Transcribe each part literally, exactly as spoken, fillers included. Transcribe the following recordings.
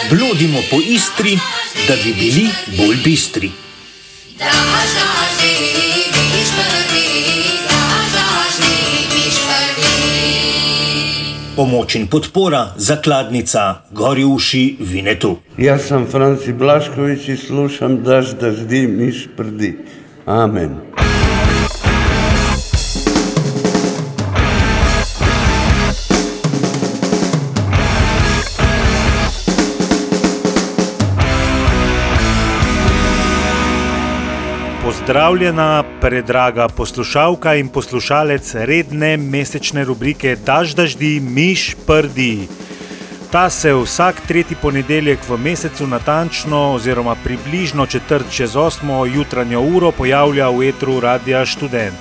Blodimo po Istri, da bi bili bolj bistri. Pomoč in podpora zakladnica Gori uši Vinetu. Jaz sem Franci Blašković i slušam Daž daždi miš prdi. Amen. Pozdravljena, predraga poslušalka in poslušalec redne mesečne rubrike Daž daždi miš prdi. Ta se vsak tretji ponedeljek v mesecu natančno oziroma približno četrt čez osmo jutranjo uro pojavlja v etru Radia Študent.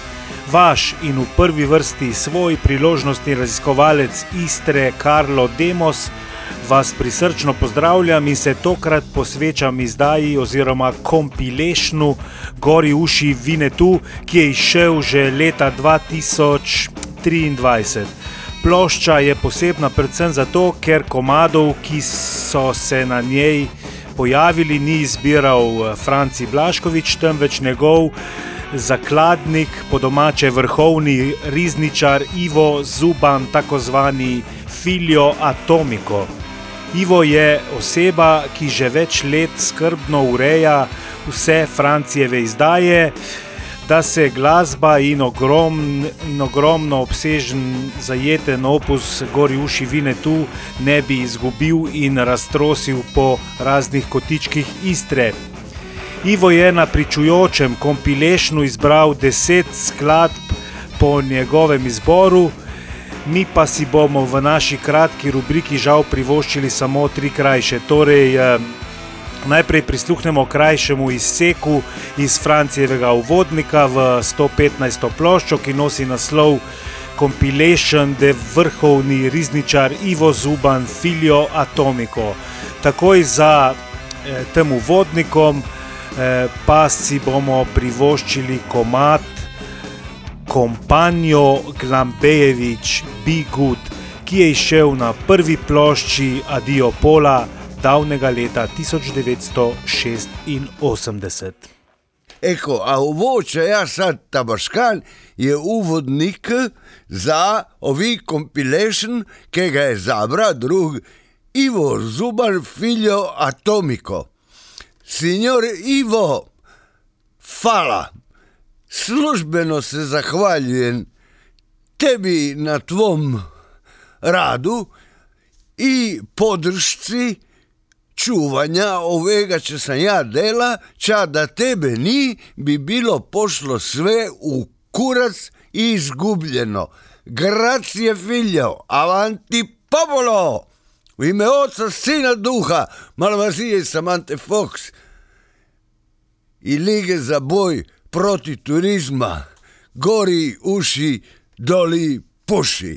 Vaš in v prvi vrsti svoj priložnostni raziskovalec Istre Karlo Demos vas prisrčno pozdravljam in se tokrat posvečam izdaji oziroma kompilationu Gori uši Vinetu, ki je izšel že leta dva tisoč triindvajset. Plošča je posebna predvsem zato, ker komadov, ki so se na njej pojavili, ni izbiral Franci Blašković, temveč njegov zakladnik, po domače vrhovni rizničar Ivo Zuban, tako zvani Figlio Atomico. Ivo je oseba, ki že več let skrbno ureja vse Francijeve izdaje, da se glasba in, ogrom, in ogromno obsežen zajeten opus Gori uši Vinetu ne bi izgubil in raztrosil po raznih kotičkih Istre. Ivo je na pričujočem kompilationu izbral deset skladb po njegovem izboru, mi pa si bomo v naši kratki rubriki žal privoščili samo tri krajše. Torej, eh, najprej prisluhnemo krajšemu izseku iz Francijevega uvodnika v sto petnajsto ploščo, ki nosi naslov Compilation de vrhovni rizničar Ivo Zuban Figlio Atomico. Takoj za eh, tem uvodnikom eh, pa si bomo privoščili komad Kompanjo Glambejević Be Good, ki je izšel na prvi plošči Adio Pola davnega leta tisoč devetsto šestinosemdeset. Eko, a uvoče ja sad Tabaškan je uvodnik za ovi compilation, ki ga je zabra drug Ivo Zuban Figlio Atomico. Signor Ivo, fala. Službeno se zahvaljujem tebi na tvom radu i podršci čuvanja ovega če sam ja dela, ča da tebe ni bi bilo pošlo sve u kurac i izgubljeno. Grazie figlio, avanti popolo! U ime oca, sina, duha, Malvazije i Samante Fox i Lige za boj proti turizma, gori uši, doli puši.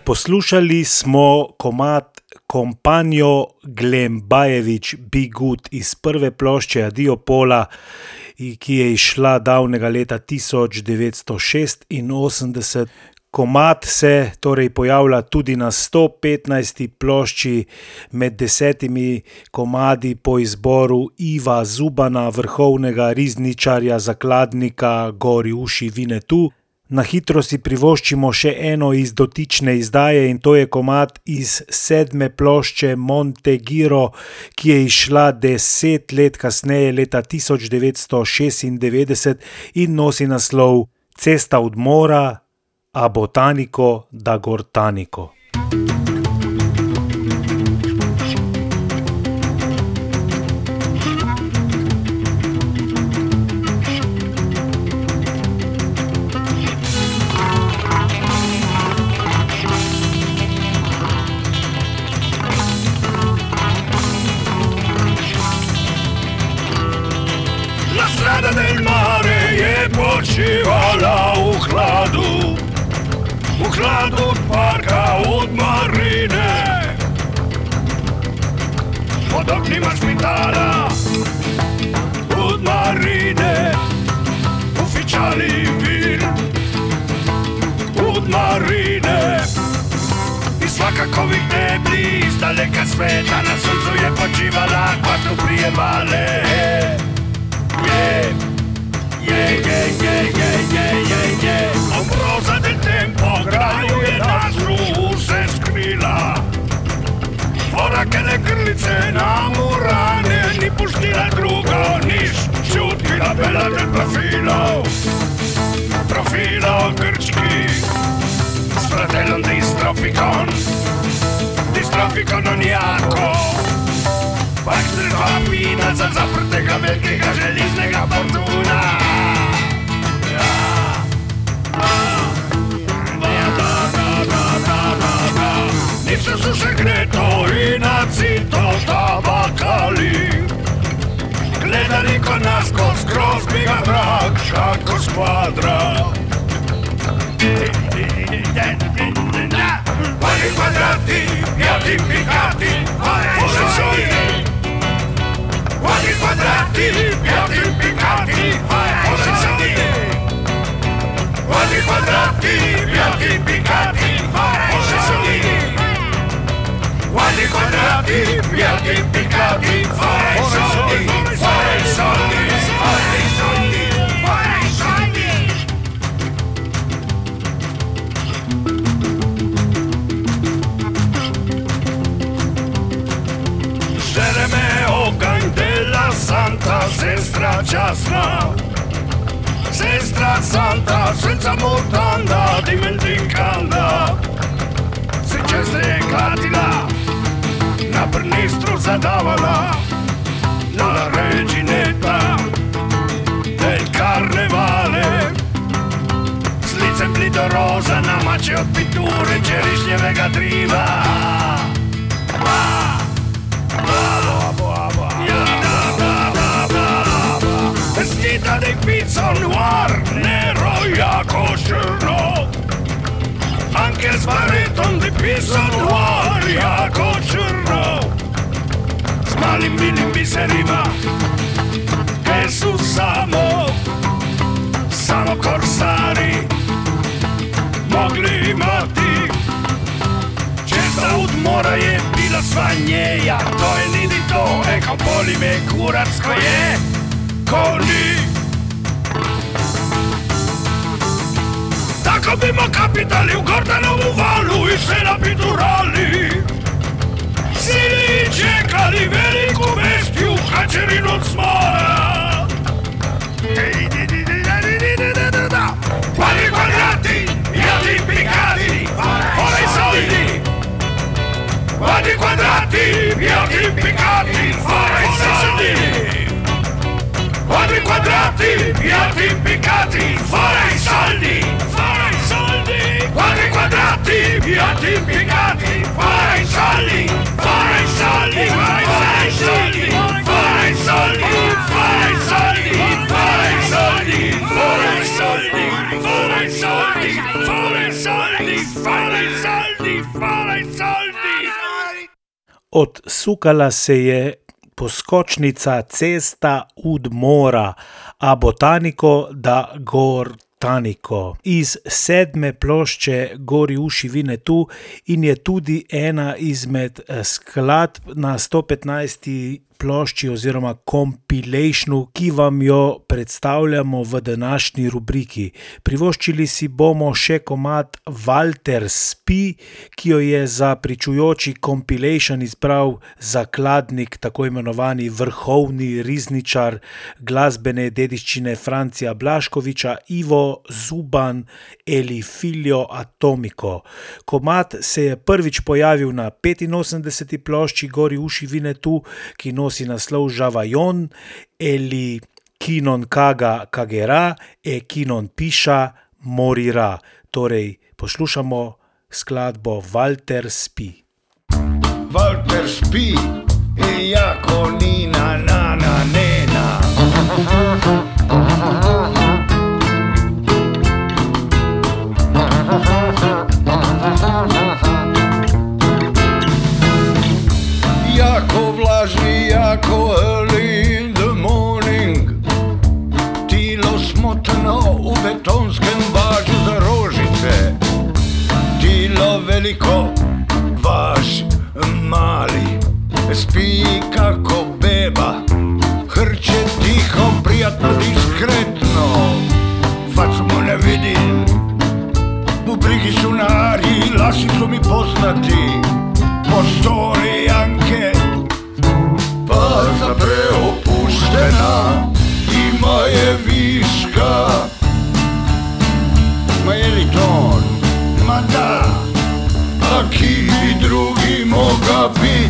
Poslušali smo komad Kompanjo Glembajević Be Good iz prve plošče Adio Pola, ki je izšla davnega leta tisoč devetsto šestinosemdeset. Komad se torej pojavlja tudi na sto petnajsti plošči med desetimi komadi po izboru Iva Zubana, vrhovnega rizničarja, zakladnika Gori uši Vinetu. Na hitro si privoščimo še eno iz dotične izdaje in to je komad iz sedme plošče Monte Giro, ki je izšla deset let kasneje, leta tisoč devetsto šestindevetdeset in nosi naslov Cesta od mora a botanico da Gortanico. La strada del mare je počivala v hladu, v hladu od parka, od marine. Pod oknima špitala, od marine, ofičali vir, od marine. I svakakovih debli, iz daleka sveta, na soncu je počivala, kvatru prijemale. Yeah, yeah, yeah, yeah, yeah, yeah, yeah, yeah. Ombrosa del tempo, graju je našu se skrila. Ora che le grlice namurane, ni puštila drugo, niš čutkila bela del profilo. Profilo grčki, s fratelom distrofikon, distrofikon onjako. Bakstrva pina za zaprtega velikega želiznega fortuna. Ja, ja, da, da, da, da, da, da, da. Nič su sekreto i nacito tabakali. Gledali ko nas ko skroz biga mrak, šako skvadra. Quali quadrati, piatti piccati, fuori soldi. Quali quadrati, piatti piccati, fuori soldi. Quali quadrati, piatti piccati, fuori soldi. Quali quadrati, piatti piccati, fuori soldi, fuori soldi, fuori soldi, fuori soldi. Žereme oganj della Santa Sestra časna, Sestra Santa senza mutanda dimenticanda. Se čez je katila, na prnistru zadavala, la reginetta del carnevale. S licem blidoroza na mače od pitture čerišnjevega driva. Vestita di pizzo noir, nero jako črno. Anche s baretom di pizzo noir, jako črno. S malim milim biserima, che su samo, samo korsari mogli imati. Cesta od mora je bila sva njeja, to je niti to, eko boli me kurac ko je, ko ni. Tako bimo kapitali u Gordanovu valu i se napiturali. Sili čekali veliku vestju, hačerin od smora. Quali quadrati, piatti piccati, fuori soldi. Quali quadrati, piatti piccati, fuori soldi. Quali quadrati, piatti piccati, fuori soldi. Fuori soldi. Quali quadrati, piatti piccati, fuori soldi. Fuori soldi. Fuori soldi. Fuori soldi. Fuori soldi. Fuori soldi. Fuori soldi. Fuori soldi. Fuori soldi. Fuori soldi. Odsukala se je poskočnica cesta od mora, a botaniko da gor taniko. Iz sedme plošče Gori uši Vinetu in je tudi ena izmed skladb na sto petnajsti plošči oziroma compilationu, ki vam jo predstavljamo v današnji rubriki. Privoščili si bomo še komad Walter spi, ki jo je za pričujoči compilation izbral zakladnik, tako imenovani vrhovni rizničar glasbene dediščine Francija Blaškoviča, Ivo Zuban eli Figlio Atomico. Komad se je prvič pojavil na petinosemdeseti plošči Gori uši Vinetu, ki nosi naslov Žavajon eli Ki non kaga kagera e ki non piša morira. Torej, poslušamo skladbo Walter spi. Walter spi i jako nina nana nena. Jako vlažni, jako early in the morning. Tilo smotano u betonskem važu za rožice. Tilo veliko, vaš mali. Spi kako beba, hrče tiho, prijatno, diskretno. Facu mu ne vidim, bubrigi su nari, lasi su mi poznati. Postori anche baza preopuštena, ima je viška. Ma je li to on? Ma da, a ki bi drugi moga bit?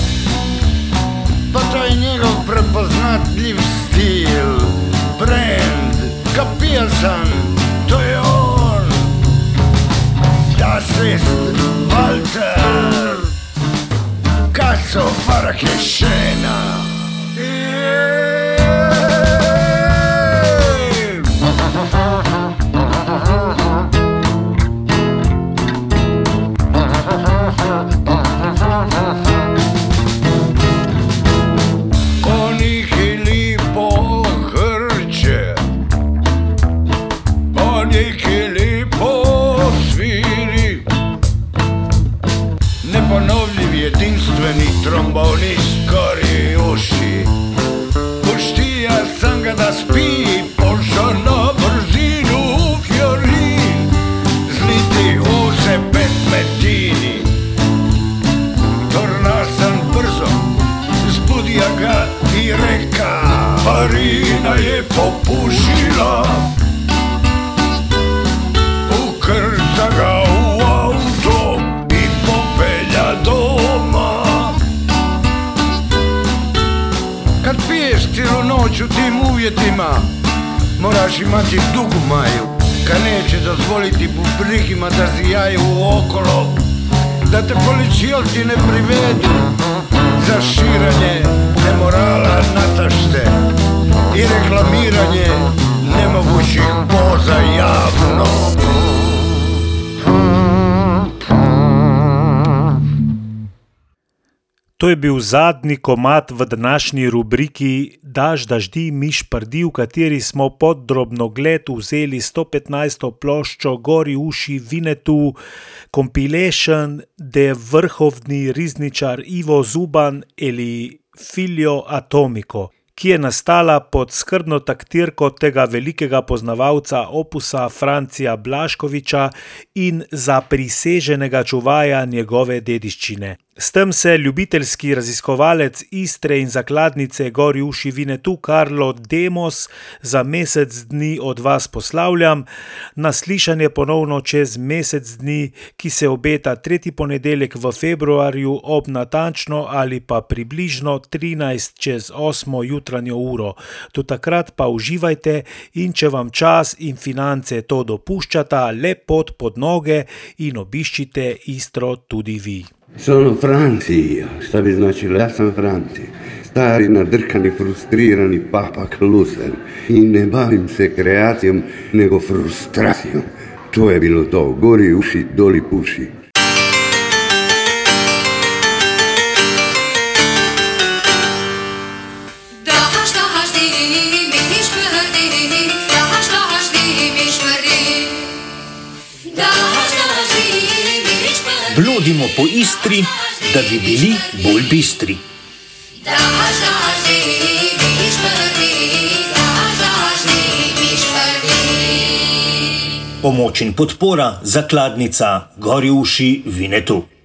Pa taj njegov prepoznatljiv stil, brand, kapija sam, to je on. Das ist Walter, cazzo para che scena. Yeah. Oni che lipo hrče, oni che lipo sviri, neponovljiv jedinstveni trombonist Gori uši. Puštija sam ga da spi, pošao na brzinu u Fiorin. Zliti uze petmetini, tornasan brzo, zbudija ga i reka. Marina je popušila, ukrca ga u auto i popelja doma. Kad piješ cijelu noć u tim uvjetima, moraš imati dugu maju, kad neće dozvoliti bubrikima da zijaju okolo, da te policijalci ne privedu za širanje nemorala natašte i reklamiranje nemogućih poza javno. To je bil zadnji komad v današnji rubriki Daž daždi miš prdi, v kateri smo pod drobnogled vzeli sto petnajsto ploščo Gori uši Vinetu, compilation de vrhovni rizničar Ivo Zuban eli Figlio Atomico, ki je nastala pod skrbno taktirko tega velikega poznavalca opusa Francija Blaškoviča in zapriseženega čuvaja njegove dediščine. S tem se ljubiteljski raziskovalec Istre in zakladnice Gori uši Vinetu Karlo Demos za mesec dni od vas poslavljam. Naslišanje ponovno čez mesec dni, ki se obeta tretji ponedeljek v februarju ob natančno ali pa približno trinajst čez osmo jutranjo uro. Do takrat pa uživajte in če vam čas in finance to dopuščata, le pot pod noge in obiščite Istro tudi vi. Sono Franci io, šta bi značilo, ja sam Franci, stari, nadrkani, frustrirani papak luser i ne bavim se kreacijom, nego frustracijom. To je bilo to, gori uši, doli puši. Blodimo po Istri, da bi bili bolj bistri. Pomoč in podpora zakladnica Gori uši Vinetu.